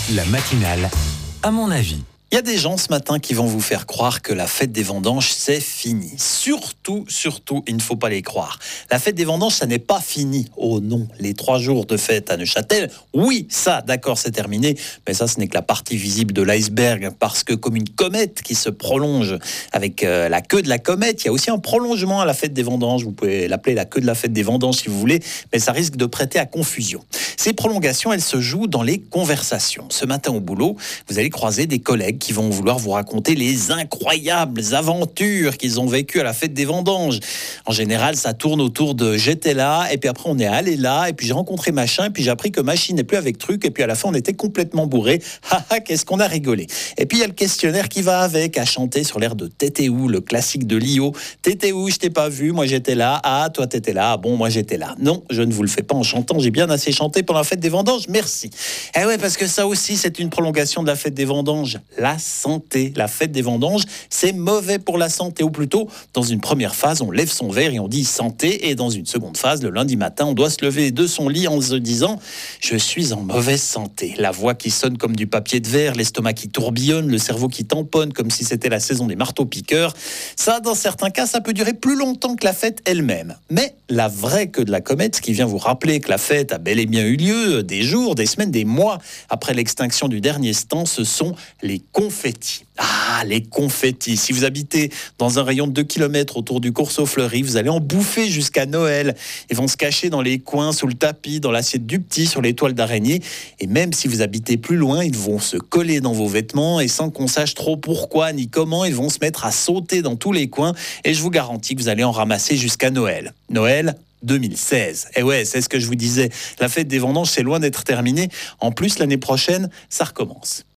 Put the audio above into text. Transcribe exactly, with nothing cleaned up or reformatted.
La matinale, à mon avis. Il y a des gens ce matin qui vont vous faire croire que la fête des vendanges, c'est fini. Surtout, surtout, il ne faut pas les croire. La fête des vendanges, ça n'est pas fini. Oh non, les trois jours de fête à Neuchâtel, oui, ça, d'accord, c'est terminé. Mais ça, ce n'est que la partie visible de l'iceberg. Parce que comme une comète qui se prolonge avec euh, la queue de la comète, il y a aussi un prolongement à la fête des vendanges. Vous pouvez l'appeler la queue de la fête des vendanges si vous voulez, mais ça risque de prêter à confusion. Ces prolongations, elles se jouent dans les conversations. Ce matin au boulot, vous allez croiser des collègues qui vont vouloir vous raconter les incroyables aventures qu'ils ont vécues à la fête des vendanges. En général, ça tourne autour de j'étais là, et puis après on est allé là, et puis j'ai rencontré machin, et puis j'ai appris que machine n'est plus avec truc, et puis à la fin on était complètement bourré. Haha, qu'est-ce qu'on a rigolé. Et puis il y a le questionnaire qui va avec, à chanter sur l'air de T'étais où, le classique de Lio. T'étais où, je t'ai pas vu, moi j'étais là. Ah, toi t'étais là, bon, moi j'étais là. Non, je ne vous le fais pas en chantant, j'ai bien assez chanté pendant la fête des vendanges, merci. Eh ouais, parce que ça aussi c'est une prolongation de la fête des vendanges. La santé, la fête des vendanges, c'est mauvais pour la santé, ou plutôt, dans une première phase, on lève son verre et on dit santé, et dans une seconde phase, le lundi matin, on doit se lever de son lit en se disant je suis en mauvaise santé. La voix qui sonne comme du papier de verre, l'estomac qui tourbillonne, le cerveau qui tamponne comme si c'était la saison des marteaux-piqueurs. Ça, dans certains cas, ça peut durer plus longtemps que la fête elle-même. Mais la vraie queue de la comète, qui vient vous rappeler que la fête a bel et bien eu lieu des jours, des semaines, des mois après l'extinction du dernier stand, ce sont les confettis. Ah, les confettis. Si vous habitez dans un rayon de deux kilomètres autour du Corso Fleury, vous allez en bouffer jusqu'à Noël. Ils vont se cacher dans les coins, sous le tapis, dans l'assiette du petit, sur les toiles d'araignée. Et même si vous habitez plus loin, ils vont se coller dans vos vêtements et sans qu'on sache trop pourquoi ni comment, ils vont se mettre à sauter dans tous les coins. Et je vous garantis que vous allez en ramasser jusqu'à Noël. Noël deux mille seize. Et ouais, c'est ce que je vous disais. La fête des vendanges, c'est loin d'être terminée. En plus, l'année prochaine, ça recommence.